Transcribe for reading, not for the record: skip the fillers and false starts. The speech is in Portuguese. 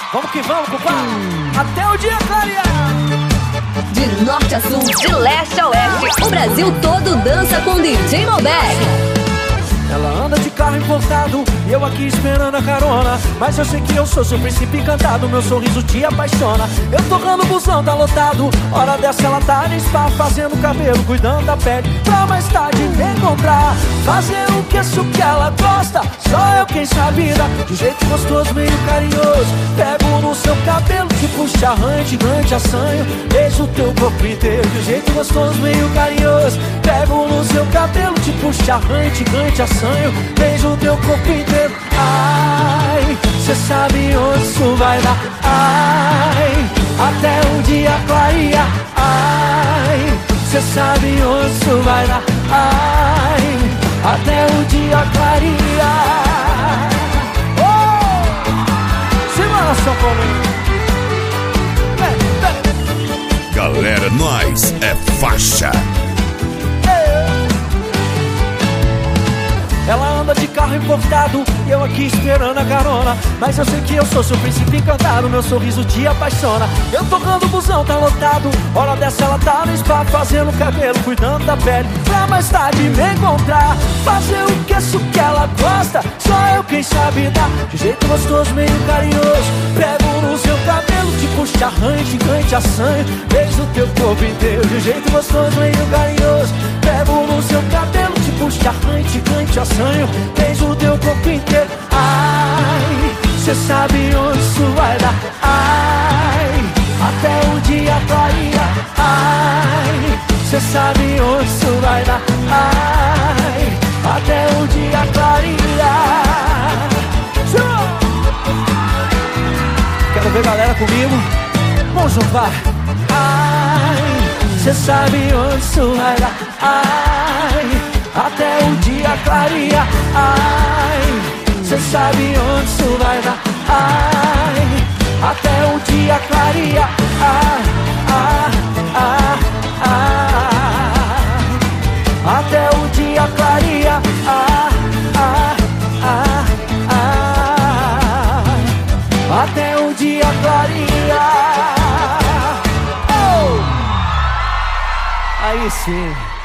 Vamos que vamos, compadre. Até o dia clarear. De norte a sul, de leste a oeste, o Brasil todo dança com DJ Malbec. Ela anda de carro importado e eu aqui esperando a carona. Mas eu sei que eu sou seu príncipe encantado, meu sorriso te apaixona. Eu tocando o busão, tá lotado. Hora dessa ela tá no spa, fazendo cabelo, cuidando da pele, pra mais tarde me encontrar. Fazer o que isso que ela gosta, só eu quem sabe dar. De jeito gostoso, meio carinhoso. Pego no seu cabelo, te puxo, arranho, gigante, assanho. Beijo o teu corpo inteiro. De jeito gostoso, meio carinhoso. Pego no seu cabelo, te puxo, arranho, gigante, assanho. Beijo o teu corpo inteiro. Ai, cê sabe onde isso vai dar. Ai, até o dia clarear. Ai, cê sabe onde isso vai dar. Ai, até o dia clarear. Oh! Semana São Paulo. Galera, nós é faixa. Ela anda de carro importado e eu aqui esperando a carona. Mas eu sei que eu sou seu príncipe encantado, meu sorriso te apaixona. Eu tocando o busão, tá lotado. Hora dessa ela tá no spa, fazendo cabelo, cuidando da pele, pra mais tarde me encontrar. Fazer o que isso que ela gosta, só eu quem sabe dar. De jeito gostoso, meio carinhoso. Pego no seu cabelo, te puxo, arranho, gigante, assanho. Beijo o teu corpo inteiro. De jeito gostoso, meio carinhoso. Pego no seu cabelo, te puxo, arranho, gigante, assanho. Beijo o teu corpo inteiro. Ai, cê sabe onde isso vai dar. Ai, até o dia clarear. Ai, cê sabe onde isso vai dar. Ai, até o dia clarear. Quero ver galera comigo. Vamos juntar. Ai, cê sabe onde isso vai dar. Ai, até o dia clarear. Ai, cê sabe onde isso vai dar. Ai, até o dia clarear. Até o dia clarear. Até o dia clarear. Oh! Aí sim.